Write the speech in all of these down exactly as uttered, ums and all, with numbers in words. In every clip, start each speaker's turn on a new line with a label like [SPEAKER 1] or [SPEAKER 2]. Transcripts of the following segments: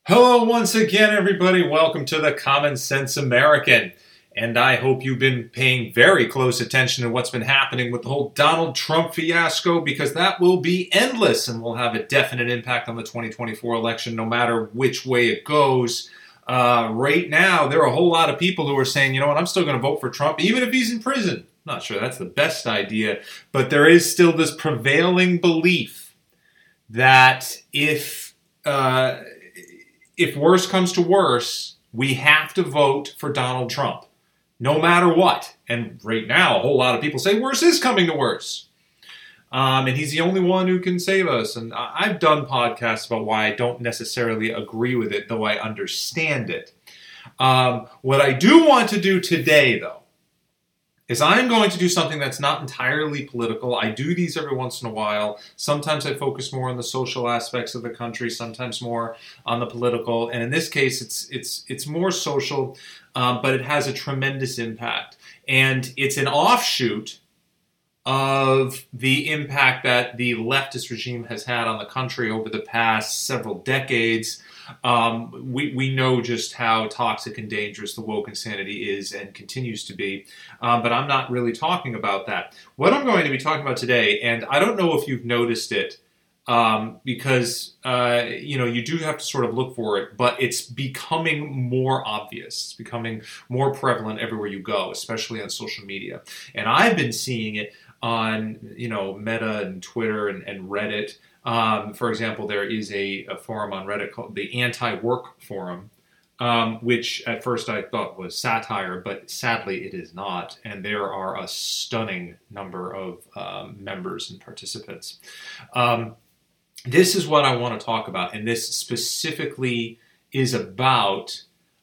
[SPEAKER 1] Hello once again, everybody. Welcome to the Common Sense American. And I hope you've been paying very close attention to what's been happening with the whole Donald Trump fiasco, because that will be endless and will have a definite impact on the twenty twenty-four election, no matter which way it goes. Uh, right now, there are a whole lot of people who are saying, you know what, I'm still going to vote for Trump, even if he's in prison. Not sure that's the best idea, but there is still this prevailing belief that if... Uh, If worse comes to worse, we have to vote for Donald Trump, no matter what. And right now, a whole lot of people say worse is coming to worse. Um, and he's the only one who can save us. And I've done podcasts about why I don't necessarily agree with it, though I understand it. Um, what I do want to do today, though, is I'm going to do something that's not entirely political. I do these every once in a while. Sometimes I focus more on the social aspects of the country, sometimes more on the political. And in this case, it's it's it's more social, um, but it has a tremendous impact. And it's an offshoot of the impact that the leftist regime has had on the country over the past several decades. Um, we, we know just how toxic and dangerous the woke insanity is and continues to be, um, but I'm not really talking about that. What I'm going to be talking about today, and I don't know if you've noticed it, um, because uh, you know you do have to sort of look for it, but it's becoming more obvious. It's becoming more prevalent everywhere you go, especially on social media. And I've been seeing it on you know Meta and Twitter and, and Reddit. Um, for example, there is a, a forum on Reddit called the Anti-Work Forum, um, which at first I thought was satire, but sadly it is not. And there are a stunning number of um, members and participants. Um, this is what I want to talk about, and this specifically is about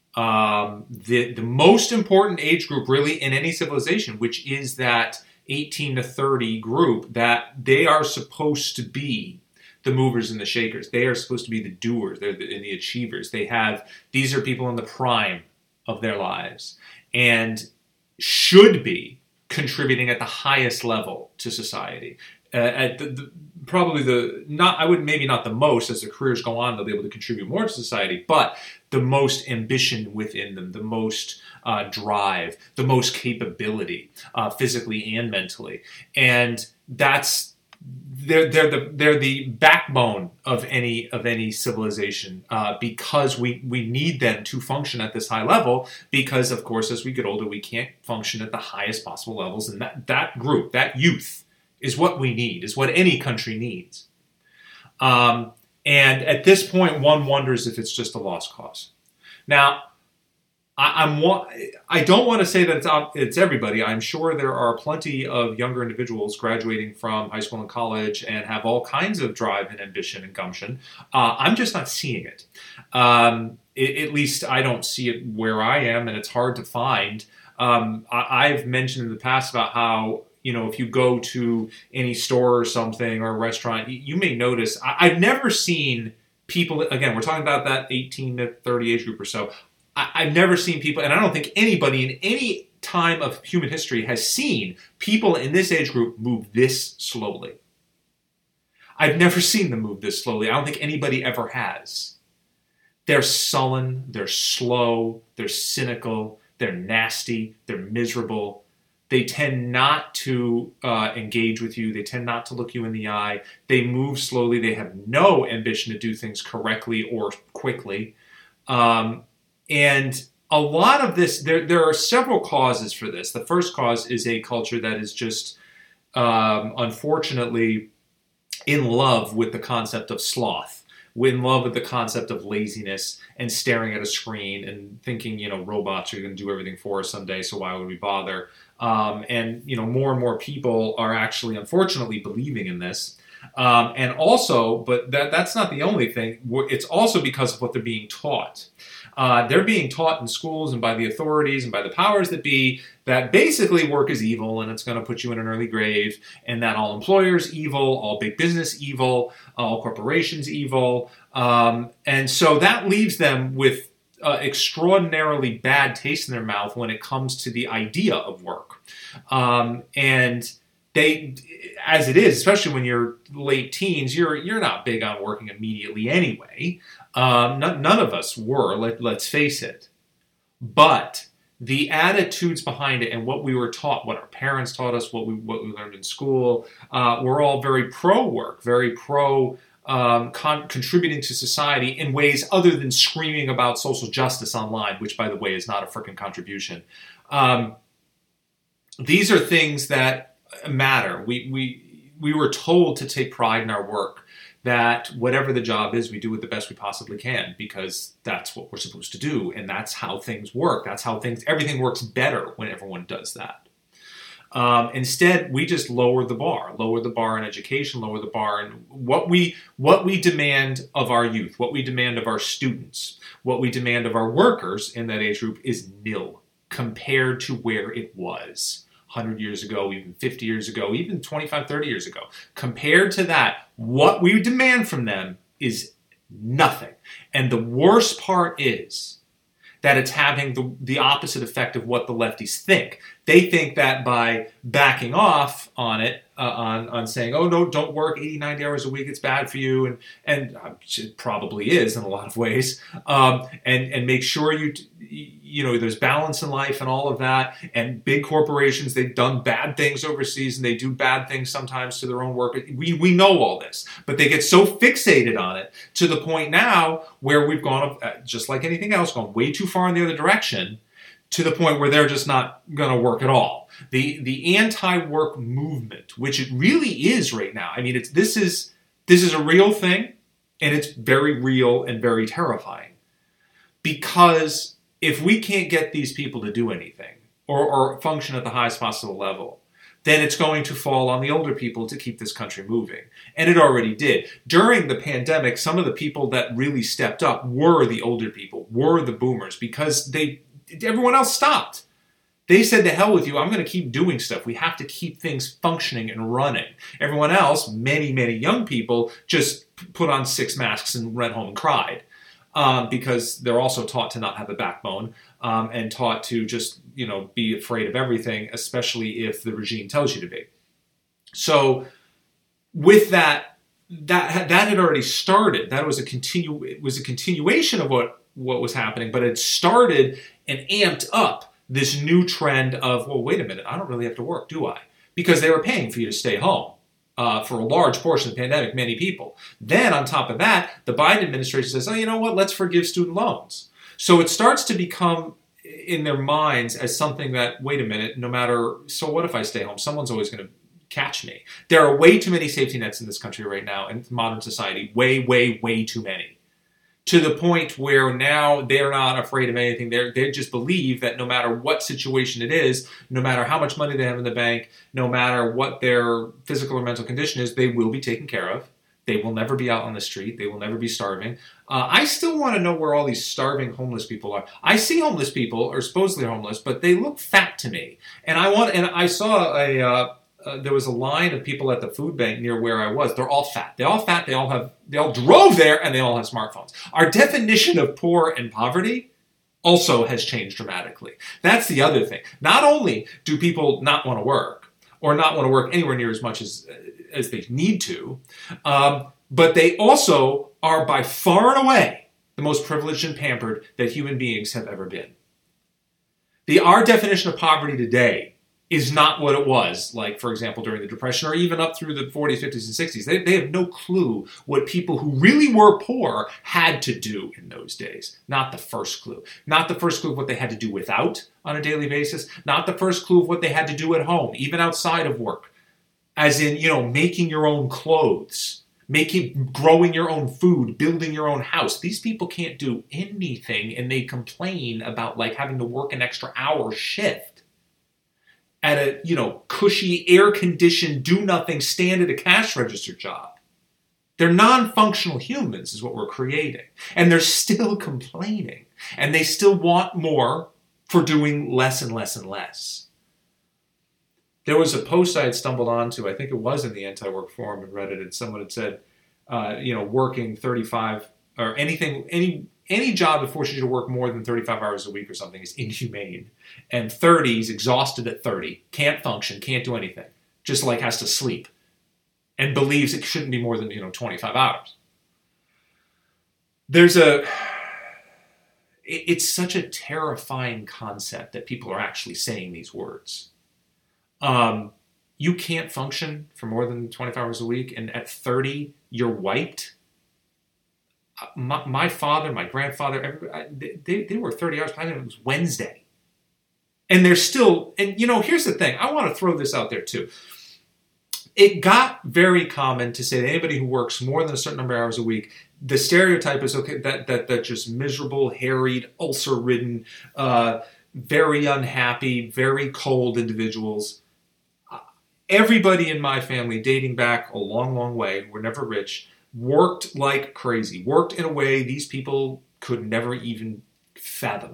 [SPEAKER 1] um, the, the most important age group really in any civilization, which is that eighteen to thirty group that they are supposed to be the movers and the shakers. They are supposed to be the doers. They're the, and the achievers. They have, these are people in the prime of their lives and should be contributing at the highest level to society. Uh, at the, the, probably the, not, I would maybe not the most, as their careers go on, they'll be able to contribute more to society, but the most ambition within them, the most uh, drive, the most capability, uh, physically and mentally. And that's, They're they're the they're the backbone of any of any civilization uh, because we we need them to function at this high level. Because of course, as we get older, we can't function at the highest possible levels, and that that group, that youth, is what we need, is what any country needs. Um, and at this point, one wonders if it's just a lost cause. Now, I, I'm I don't want to say that it's it's everybody. I'm sure there are plenty of younger individuals graduating from high school and college and have all kinds of drive and ambition and gumption. Uh, I'm just not seeing it. Um, it. At least I don't see it where I am, and it's hard to find. Um, I, I've mentioned in the past about how, you know, if you go to any store or something or a restaurant, you, you may notice I, I've never seen people. Again, we're talking about that eighteen to thirty age group or so. I've never seen people, and I don't think anybody in any time of human history has seen people in this age group move this slowly. I've never seen them move this slowly. I don't think anybody ever has. They're sullen, they're slow, they're cynical, they're nasty, they're miserable. They tend not to uh, engage with you. They tend not to look you in the eye. They move slowly. They have no ambition to do things correctly or quickly. Um, And a lot of this, there there are several causes for this. The first cause is a culture that is just, um, unfortunately, in love with the concept of sloth, in love with the concept of laziness and staring at a screen and thinking, you know, robots are going to do everything for us someday, so why would we bother? Um, and, you know, more and more people are actually, unfortunately, believing in this. Um, and also, but that that's not the only thing. It's also because of what they're being taught. Uh, they're being taught in schools and by the authorities and by the powers that be that basically work is evil and it's going to put you in an early grave, and that all employers evil, all big business evil, all corporations evil. Um, and so that leaves them with uh, extraordinarily bad taste in their mouth when it comes to the idea of work. Um, and they, as it is, especially when you're late teens, you're you're not big on working immediately anyway. Um, none, none of us were. Let, let's face it. But the attitudes behind it and what we were taught, what our parents taught us, what we what we learned in school, uh, we're all very pro work, very pro um, con- contributing to society in ways other than screaming about social justice online, which, by the way, is not a frickin' contribution. Um, these are things that matter. We we we were told to take pride in our work, that whatever the job is, we do it the best we possibly can because that's what we're supposed to do, and that's how things work. That's how things, everything works better when everyone does that. Um, instead, we just lower the bar, lower the bar in education, lower the bar in what we what we demand of our youth, what we demand of our students, what we demand of our workers in that age group is nil compared to where it was one hundred years ago, even fifty years ago, even twenty-five, thirty years ago. Compared to that, what we demand from them is nothing. And the worst part is that it's having the, the opposite effect of what the lefties think. They think that by backing off on it, uh, on, on saying, oh, no, don't work eighty, ninety hours a week, it's bad for you, and and uh, it probably is in a lot of ways, um, and, and make sure you, you know, there's balance in life and all of that, and big corporations, they've done bad things overseas, and they do bad things sometimes to their own work. We, we know all this, but they get so fixated on it to the point now where we've gone, uh, just like anything else, gone way too far in the other direction, to the point where they're just not going to work at all. The the anti-work movement, which it really is right now. I mean, it's this is this is a real thing, and it's very real and very terrifying. Because if we can't get these people to do anything or, or function at the highest possible level, then it's going to fall on the older people to keep this country moving. And it already did. During the pandemic, some of the people that really stepped up were the older people, were the boomers, because they everyone else stopped. They said, to hell with you, I'm going to keep doing stuff. We have to keep things functioning and running. Everyone else, many, many young people, just put on six masks and went home and cried um, because they're also taught to not have a backbone um, and taught to just, you know, be afraid of everything, especially if the regime tells you to be. So with that, that that had already started. That was a continue. It was a continuation of what what was happening, but it started and amped up this new trend of, well, wait a minute, I don't really have to work, do I? Because they were paying for you to stay home uh, for a large portion of the pandemic, many people. Then on top of that, the Biden administration says, oh, you know what, let's forgive student loans. So it starts to become in their minds as something that, wait a minute, no matter, so what if I stay home? Someone's always going to catch me. There are way too many safety nets in this country right now, in modern society, way, way, way too many. To the point where now they're not afraid of anything. They they just believe that no matter what situation it is, no matter how much money they have in the bank, no matter what their physical or mental condition is, they will be taken care of. They will never be out on the street. They will never be starving. Uh, I still want to know where all these starving homeless people are. I see homeless people, or supposedly homeless, but they look fat to me. And I want. And I saw a. Uh, Uh, there was a line of people at the food bank near where I was. They're all fat. They're all fat. They all have. They all drove there, and they all have smartphones. Our definition of poor and poverty also has changed dramatically. That's the other thing. Not only do people not want to work, or not want to work anywhere near as much as as they need to, um, but they also are by far and away the most privileged and pampered that human beings have ever been. The our definition of poverty today is not what it was, like, for example, during the Depression or even up through the forties, fifties, and sixties. They, they have no clue what people who really were poor had to do in those days. Not the first clue. Not the first clue of what they had to do without on a daily basis. Not the first clue of what they had to do at home, even outside of work. As in, you know, making your own clothes, making, growing your own food, building your own house. These people can't do anything, and they complain about, like, having to work an extra hour shift at a, you know, cushy, air-conditioned, do-nothing, stand at a cash register job. They're non-functional humans is what we're creating. And they're still complaining. And they still want more for doing less and less and less. There was a post I had stumbled onto, I think it was in the Anti-Work Forum in Reddit, and someone had said, uh, you know, working thirty-five, or anything, any any job that forces you to work more than thirty-five hours a week or something is inhumane. And thirty is exhausted at thirty, can't function, can't do anything. just like has to sleep and believes it shouldn't be more than, you know, twenty-five hours. There's a, it's such a terrifying concept that people are actually saying these words. Um, you can't function for more than twenty-five hours a week, and at thirty, you're wiped. My, my father, my grandfather, everybody, they, they were thirty hours. I think it was Wednesday. And they're still, and you know, here's the thing. I want to throw this out there too. It got very common to say that anybody who works more than a certain number of hours a week, the stereotype is okay that that that just miserable, harried, ulcer-ridden, uh, very unhappy, very cold individuals. Everybody in my family, dating back a long, long way, were never rich, worked like crazy, worked in a way these people could never even fathom.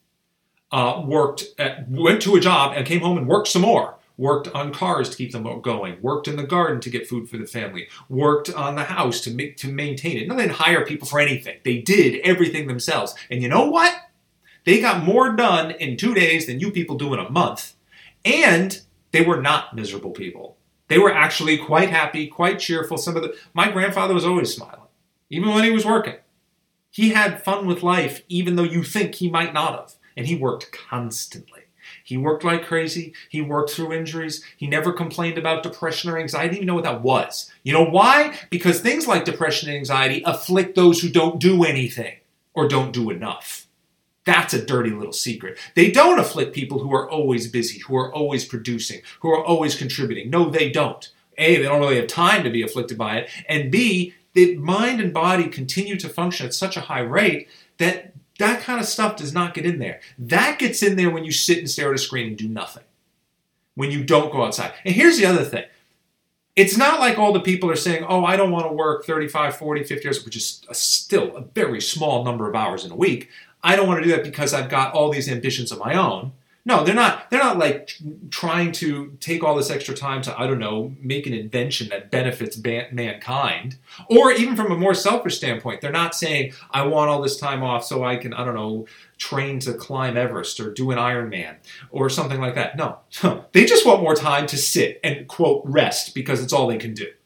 [SPEAKER 1] Uh, worked, at, went to a job and came home and worked some more. Worked on cars to keep them going. Worked in the garden to get food for the family. Worked on the house to make, to maintain it. No, they didn't hire people for anything. They did everything themselves. And you know what? They got more done in two days than you people do in a month. And they were not miserable people. They were actually quite happy, quite cheerful. Some of the my grandfather was always smiling, even when he was working. He had fun with life, even though you think he might not have. And he worked constantly. He worked like crazy. He worked through injuries. He never complained about depression or anxiety. He didn't even know what that was. You know why? Because things like depression and anxiety afflict those who don't do anything or don't do enough. That's a dirty little secret. They don't afflict people who are always busy, who are always producing, who are always contributing. No, they don't. A, they don't really have time to be afflicted by it. And B, the mind and body continue to function at such a high rate that that kind of stuff does not get in there. That gets in there when you sit and stare at a screen and do nothing. When you don't go outside. And here's the other thing. It's not like all the people are saying, oh, I don't want to work thirty-five, forty, fifty hours, which is a, still a very small number of hours in a week. I don't want to do that because I've got all these ambitions of my own. No, they're not. They're not like trying to take all this extra time to, I don't know, make an invention that benefits ban- mankind. Or even from a more selfish standpoint, they're not saying, I want all this time off so I can, I don't know, train to climb Everest or do an Ironman or something like that. No, they just want more time to sit and, quote, rest because it's all they can do.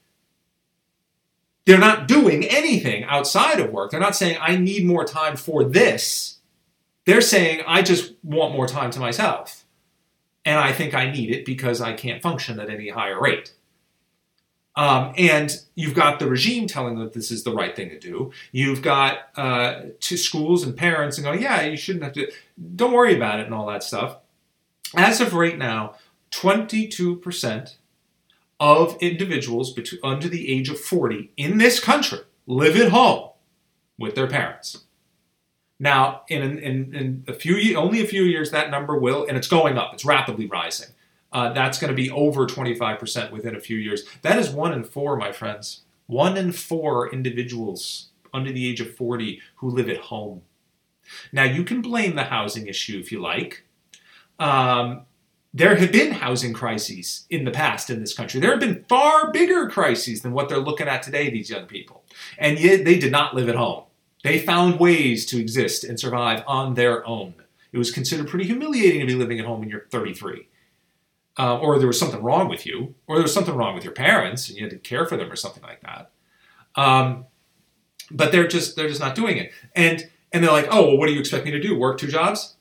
[SPEAKER 1] They're not doing anything outside of work. They're not saying, I need more time for this. They're saying, I just want more time to myself. And I think I need it because I can't function at any higher rate. Um, and you've got the regime telling them that this is the right thing to do. You've got uh, to schools and parents and go, yeah, you shouldn't have to, don't worry about it and all that stuff. As of right now, twenty-two percent of individuals between, under the age of forty in this country live at home with their parents. Now, in, in, in a few, only a few years, that number will, and it's going up. It's rapidly rising. Uh, that's going to be over twenty-five percent within a few years. That is one in four, my friends. One in four individuals under the age of forty who live at home. Now, you can blame the housing issue if you like. Um, there have been housing crises in the past in this country. There have been far bigger crises than what they're looking at today, these young people. And yet they did not live at home. They found ways to exist and survive on their own. It was considered pretty humiliating to be living at home when you're thirty-three. Uh, or there was something wrong with you. Or there was something wrong with your parents and you had to care for them or something like that. Um, but they're just they're just not doing it. And and they're like, oh, well, what do you expect me to do? Work two jobs?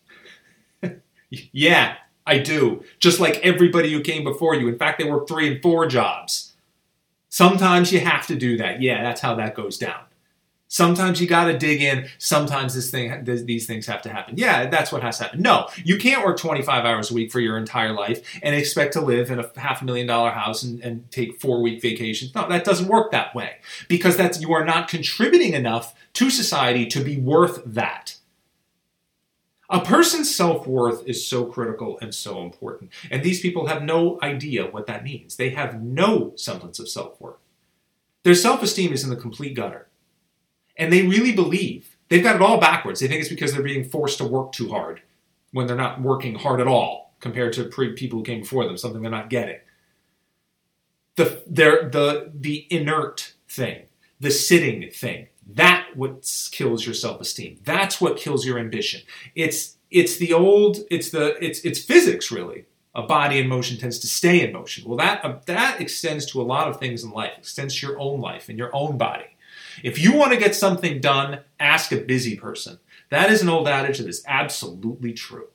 [SPEAKER 1] Yeah, I do. Just like everybody who came before you. In fact, they work three and four jobs. Sometimes you have to do that. Yeah, that's how that goes down. Sometimes you got to dig in. Sometimes this thing, these things have to happen. Yeah, that's what has to happen. No, you can't work twenty-five hours a week for your entire life and expect to live in a half a million dollar house and, and take four week vacations. No, that doesn't work that way because that's you are not contributing enough to society to be worth that. A person's self-worth is so critical and so important. And these people have no idea what that means. They have no semblance of self-worth. Their self-esteem is in the complete gutter. And they really believe, they've got it all backwards. They think it's because they're being forced to work too hard when they're not working hard at all compared to pre- people who came before them, something they're not getting. The, the, the inert thing, the sitting thing, that's what kills your self-esteem. That's what kills your ambition. It's it's the old, it's the it's it's physics really. A body in motion tends to stay in motion. Well, that uh, that extends to a lot of things in life. It extends to your own life and your own body. If you want to get something done, ask a busy person. That is an old adage that is absolutely true.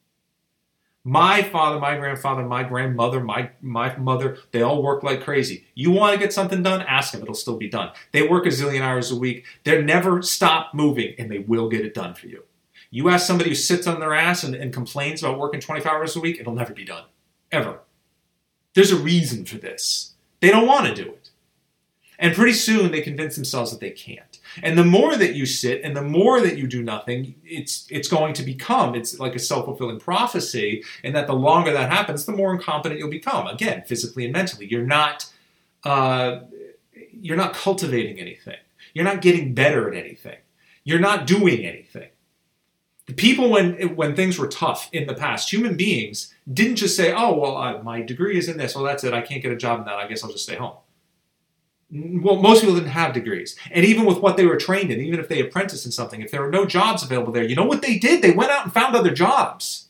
[SPEAKER 1] My father, my grandfather, my grandmother, my, my mother, they all work like crazy. You want to get something done? Ask them. It'll still be done. They work a zillion hours a week. They never stop moving, and they will get it done for you. You ask somebody who sits on their ass and, and complains about working twenty-five hours a week, it'll never be done. Ever. There's a reason for this. They don't want to do it. And pretty soon they convince themselves that they can't. And the more that you sit and the more that you do nothing, it's it's going to become, it's like a self-fulfilling prophecy, and that the longer that happens, the more incompetent you'll become. Again, physically and mentally. You're not, uh, you're not cultivating anything. You're not getting better at anything. You're not doing anything. The people, when when things were tough in the past, human beings didn't just say, oh, well, uh, my degree is in this. Well, that's it. I can't get a job in that. I guess I'll just stay home. Well, most people didn't have degrees. And even with what they were trained in, even if they apprenticed in something, if there were no jobs available there, you know what they did? They went out and found other jobs.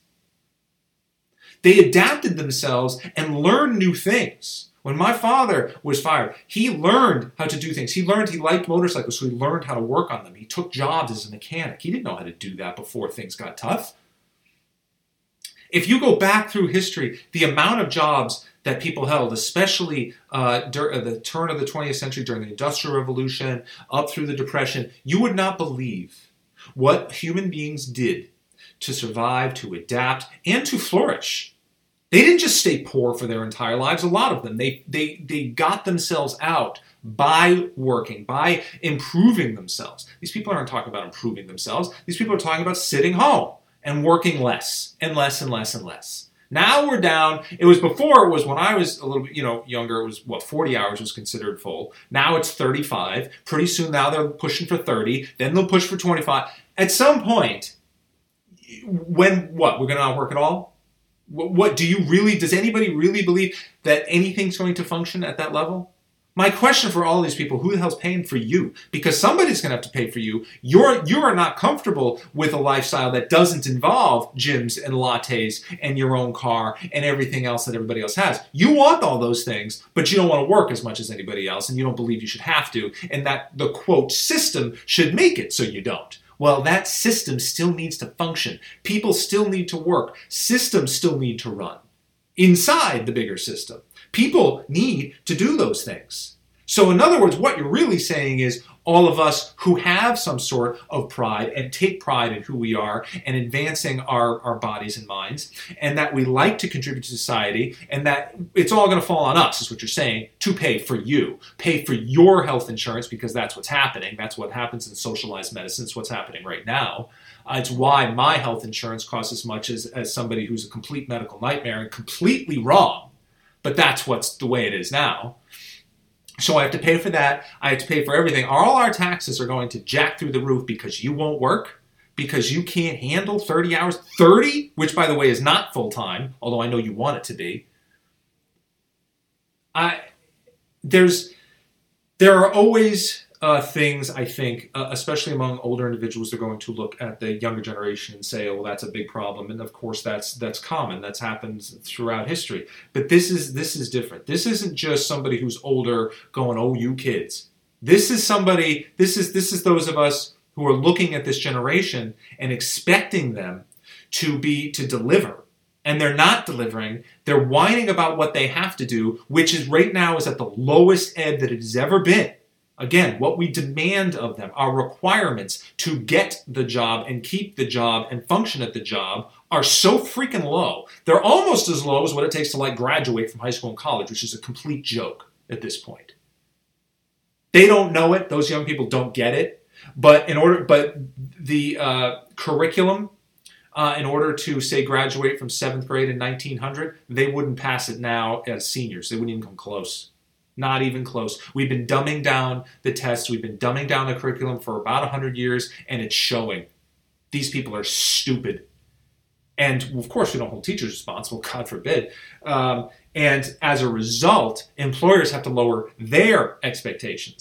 [SPEAKER 1] They adapted themselves and learned new things. When my father was fired, he learned how to do things. He learned he liked motorcycles, so he learned how to work on them. He took jobs as a mechanic. He didn't know how to do that before things got tough. If you go back through history, the amount of jobs that people held, especially uh, during the turn of the twentieth century, during the Industrial Revolution, up through the Depression, you would not believe what human beings did to survive, to adapt, and to flourish. They didn't just stay poor for their entire lives. A lot of them, they they they got themselves out by working, by improving themselves. These people aren't talking about improving themselves. These people are talking about sitting home and working less and less and less and less. Now we're down. It was before, it was when I was a little bit, you know, younger, it was, what, forty hours was considered full. Now it's thirty-five. Pretty soon now they're pushing for thirty. Then they'll push for twenty-five. At some point, when, what, we're going to not work at all? What, what, do you really, does anybody really believe that anything's going to function at that level? My question for all these people, who the hell's paying for you? Because somebody's going to have to pay for you. You're, you are not comfortable with a lifestyle that doesn't involve gyms and lattes and your own car and everything else that everybody else has. You want all those things, but you don't want to work as much as anybody else, and you don't believe you should have to, and that the, quote, system should make it so you don't. Well, that system still needs to function. People still need to work. Systems still need to run inside the bigger system. People need to do those things. So in other words, what you're really saying is all of us who have some sort of pride and take pride in who we are and advancing our, our bodies and minds, and that we like to contribute to society, and that it's all going to fall on us, is what you're saying, to pay for you. Pay for your health insurance, because that's what's happening. That's what happens in socialized medicine. It's what's happening right now. Uh, it's why my health insurance costs as much as, as somebody who's a complete medical nightmare and completely wrong. But that's what's the way it is now. So I have to pay for that. I have to pay for everything. All our taxes are going to jack through the roof because you won't work, because you can't handle thirty hours. thirty, which, by the way, is not full-time, although I know you want it to be. I, there's, there are always uh, things, I think, uh, especially among older individuals, they're going to look at the younger generation and say, oh, well, that's a big problem. And of course, that's that's common. That's happened throughout history. But this is this is different. This isn't just somebody who's older going, oh, you kids. This is somebody, this is this is those of us who are looking at this generation and expecting them to be, to deliver. And they're not delivering. They're whining about what they have to do, which is right now is at the lowest ebb that it has ever been. Again, what we demand of them, our requirements to get the job and keep the job and function at the job are so freaking low. They're almost as low as what it takes to like graduate from high school and college, which is a complete joke at this point. They don't know it. Those young people don't get it. But in order, but the uh, curriculum, uh, in order to say graduate from seventh grade in nineteen hundred, they wouldn't pass it now as seniors. They wouldn't even come close. Not even close. We've been dumbing down the tests. We've been dumbing down the curriculum for about one hundred years, and it's showing. These people are stupid. And, of course, we don't hold teachers responsible, God forbid. Um, and as a result, employers have to lower their expectations.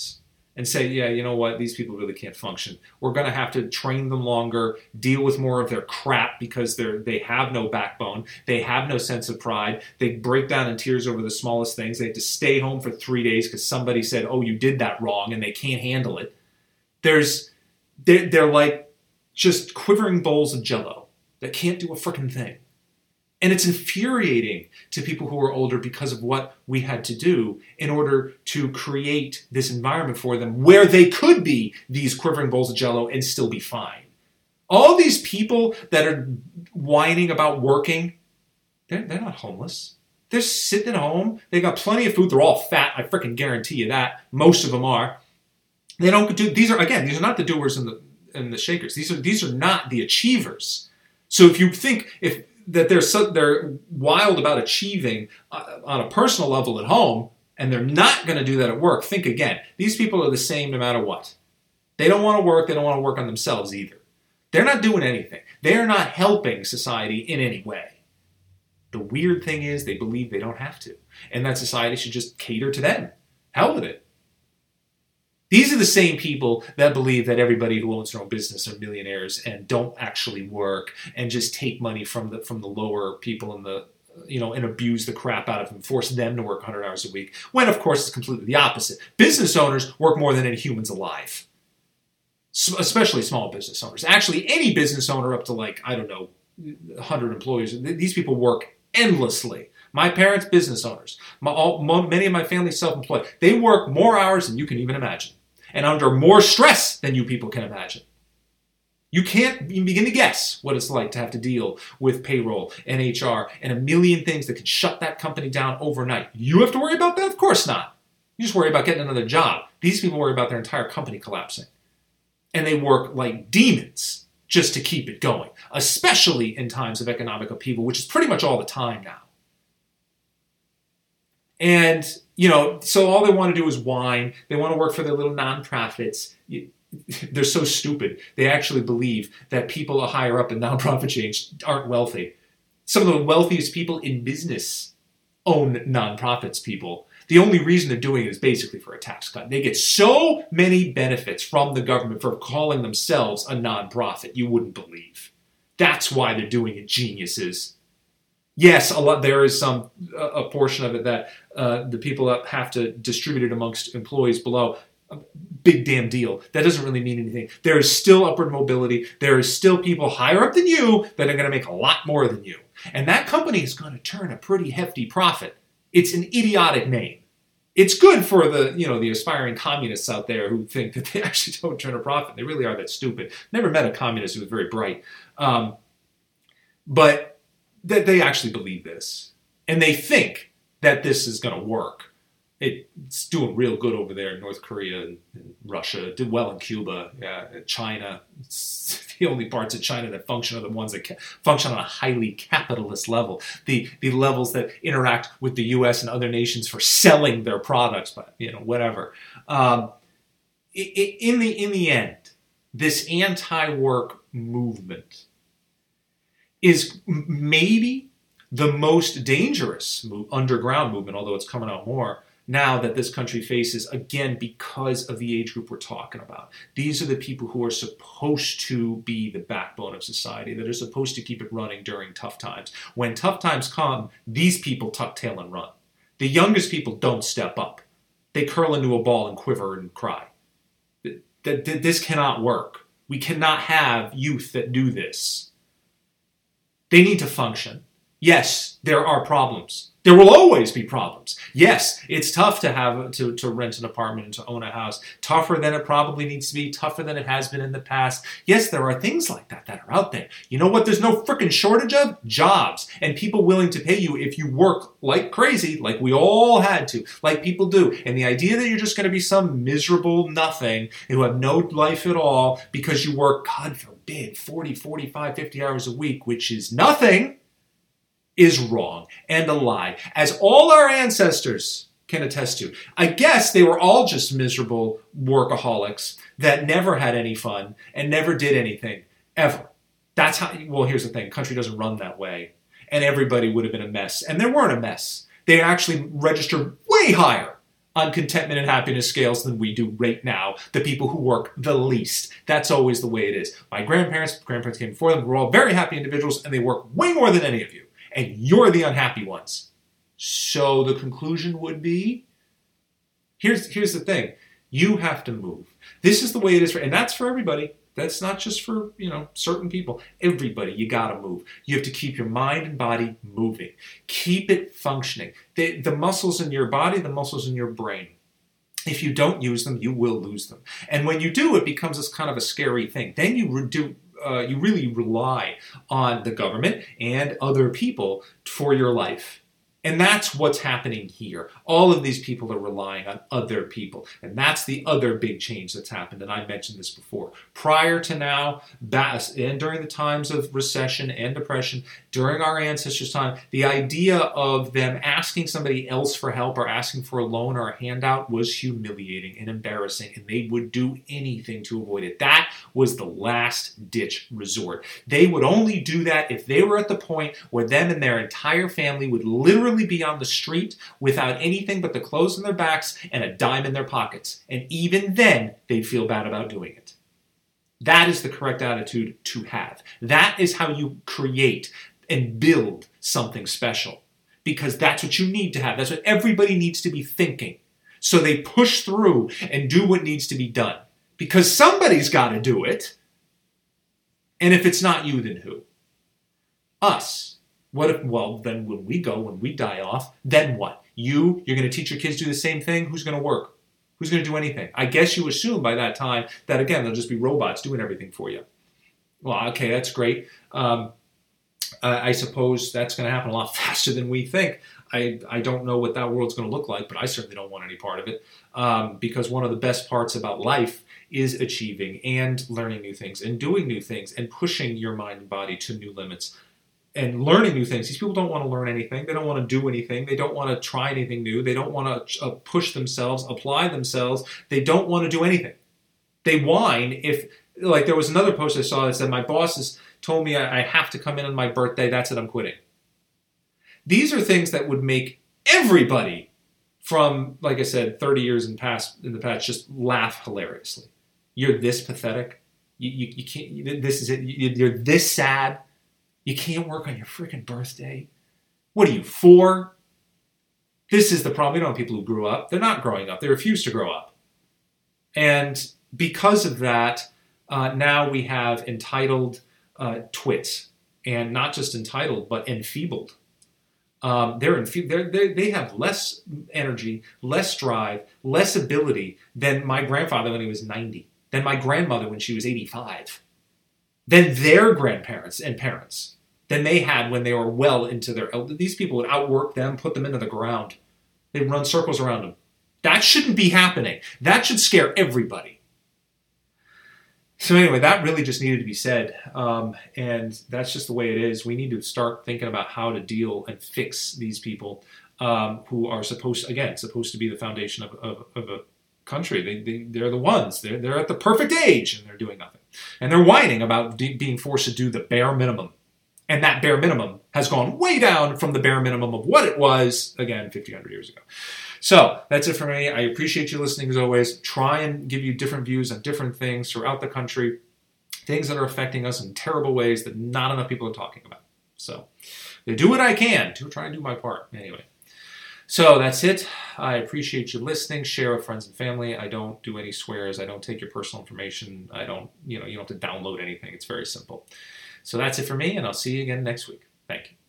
[SPEAKER 1] and say, yeah, you know what, these people really can't function. We're going to have to train them longer, deal with more of their crap because they're they have no backbone, they have no sense of pride, they break down in tears over the smallest things, they have to stay home for three days because somebody said, oh, you did that wrong, and they can't handle it. There's, they're, they're like just quivering bowls of Jell-O that can't do a frickin' thing. And it's infuriating to people who are older because of what we had to do in order to create this environment for them where they could be these quivering bowls of Jell-O and still be fine. All these people that are whining about working, they're, they're not homeless. They're sitting at home. They got plenty of food. They're all fat. I freaking guarantee you that. Most of them are. They don't do, these are, again, these are not the doers and the, and the shakers. These are, these are not the achievers. So if you think, if, that they're so, they're wild about achieving uh, on a personal level at home, and they're not going to do that at work, think again. These people are the same no matter what. They don't want to work. They don't want to work on themselves either. They're not doing anything. They are not helping society in any way. The weird thing is they believe they don't have to, and that society should just cater to them. Hell with it. These are the same people that believe that everybody who owns their own business are millionaires and don't actually work and just take money from the from the lower people in the, you know, and abuse the crap out of them, force them to work one hundred hours a week, when, of course, it's completely the opposite. Business owners work more than any humans alive, especially small business owners. Actually, any business owner up to, like, I don't know, one hundred employees, these people work endlessly. My parents, business owners. My, all, many of my family, self-employed. They work more hours than you can even imagine, and under more stress than you people can imagine. You can't even begin to guess what it's like to have to deal with payroll and H R and a million things that could shut that company down overnight. You have to worry about that? Of course not. You just worry about getting another job. These people worry about their entire company collapsing. And they work like demons just to keep it going, especially in times of economic upheaval, which is pretty much all the time now. And, you know, so all they want to do is whine. They want to work for their little nonprofits. They're so stupid. They actually believe that people higher up in nonprofit chains aren't wealthy. Some of the wealthiest people in business own nonprofits, people. The only reason they're doing it is basically for a tax cut. They get so many benefits from the government for calling themselves a nonprofit, you wouldn't believe. That's why they're doing it, geniuses. Yes, a lot. There is some a portion of it that uh, the people that have to distribute it amongst employees below. A big damn deal. That doesn't really mean anything. There is still upward mobility. There is still people higher up than you that are going to make a lot more than you, and that company is going to turn a pretty hefty profit. It's an idiotic name. It's good for the you know the aspiring communists out there who think that they actually don't turn a profit. They really are that stupid. Never met a communist who was very bright, um, but. That they actually believe this. And they think that this is going to work. It's doing real good over there in North Korea and, and Russia. It did well in Cuba, yeah, China. It's the only parts of China that function are the ones that ca- function on a highly capitalist level. The the levels that interact with the U S and other nations for selling their products, but you know, whatever. Um, in the in the end, this anti-work movement is maybe the most dangerous move, underground movement, although it's coming out more now that this country faces, again, because of the age group we're talking about. These are the people who are supposed to be the backbone of society, that are supposed to keep it running during tough times. When tough times come, these people tuck tail and run. The youngest people don't step up. They curl into a ball and quiver and cry. This cannot work. We cannot have youth that do this. They need to function. Yes, there are problems. There will always be problems. Yes, it's tough to have to, to rent an apartment and to own a house. Tougher than it probably needs to be. Tougher than it has been in the past. Yes, there are things like that that are out there. You know what there's no freaking shortage of? Jobs. And people willing to pay you if you work like crazy, like we all had to, like people do. And the idea that you're just going to be some miserable nothing who have no life at all because you work, God forbid, forty, forty-five, fifty hours a week, which is nothing, is wrong and a lie, as all our ancestors can attest to. I guess they were all just miserable workaholics that never had any fun and never did anything, ever. That's how, well, here's the thing, country doesn't run that way, and everybody would have been a mess, and they weren't a mess. They actually registered way higher on contentment and happiness scales than we do right now, the people who work the least. That's always the way it is. My grandparents, grandparents came before them, were all very happy individuals, and they work way more than any of you. And you're the unhappy ones. So the conclusion would be, here's, here's the thing. You have to move. This is the way it is, for, and that's for everybody. That's not just for, you know, certain people. Everybody, you got to move. You have to keep your mind and body moving. Keep it functioning. The, the muscles in your body, the muscles in your brain. If you don't use them, you will lose them. And when you do, it becomes this kind of a scary thing. Then you re- do, uh, you really rely on the government and other people for your life. And that's what's happening here. All of these people are relying on other people. And that's the other big change that's happened. And I mentioned this before. Prior to now, and during the times of recession and depression, during our ancestors' time, the idea of them asking somebody else for help or asking for a loan or a handout was humiliating and embarrassing. And they would do anything to avoid it. That was the last ditch resort. They would only do that if they were at the point where them and their entire family would literally be on the street without anything but the clothes on their backs and a dime in their pockets. And even then, they'd feel bad about doing it. That is the correct attitude to have. That is how you create and build something special. Because that's what you need to have. That's what everybody needs to be thinking. So they push through and do what needs to be done. Because somebody's got to do it. And if it's not you, then who? Us. What if, well, then when we go, when we die off, then what? You, you're going to teach your kids to do the same thing? Who's going to work? Who's going to do anything? I guess you assume by that time that, again, they'll just be robots doing everything for you. Well, okay, that's great. Um, I, I suppose that's going to happen a lot faster than we think. I, I don't know what that world's going to look like, but I certainly don't want any part of it. Um, because one of the best parts about life is achieving and learning new things and doing new things and pushing your mind and body to new limits. And learning new things. These people don't want to learn anything. They don't want to do anything. They don't want to try anything new. They don't want to uh, push themselves, apply themselves. They don't want to do anything. They whine if, like there was another post I saw that said, my boss has told me I have to come in on my birthday. That's it, I'm quitting. These are things that would make everybody from, like I said, thirty years in past in the past just laugh hilariously. You're this pathetic. You, you, you can't, you, this is it. You, you're this sad. You can't work on your freaking birthday. What are you, four? This is the problem. You don't have people who grew up. They're not growing up. They refuse to grow up. And because of that, uh, now we have entitled uh, twits. And not just entitled, but enfeebled. Um, they're, enfe- they're they they have less energy, less drive, less ability than my grandfather when he was ninety, than my grandmother when she was eighty-five. Than their grandparents and parents, than they had when they were well into their elder. These people would outwork them, put them into the ground. They'd run circles around them. That shouldn't be happening. That should scare everybody. So anyway, that really just needed to be said. Um, and that's just the way it is. We need to start thinking about how to deal and fix these people um, who are supposed, again, supposed to be the foundation of, of, of a country. They, they, they're the ones. They're, they're at the perfect age and they're doing nothing. And they're whining about de- being forced to do the bare minimum. And that bare minimum has gone way down from the bare minimum of what it was, again, fifty, one hundred years ago. So that's it for me. I appreciate you listening as always. Try and give you different views on different things throughout the country. Things that are affecting us in terrible ways that not enough people are talking about. So I do what I can to try and do my part. Anyway. So that's it. I appreciate you listening. Share with friends and family. I don't do any swears. I don't take your personal information. I don't, you know, you don't have to download anything. It's very simple. So that's it for me, and I'll see you again next week. Thank you.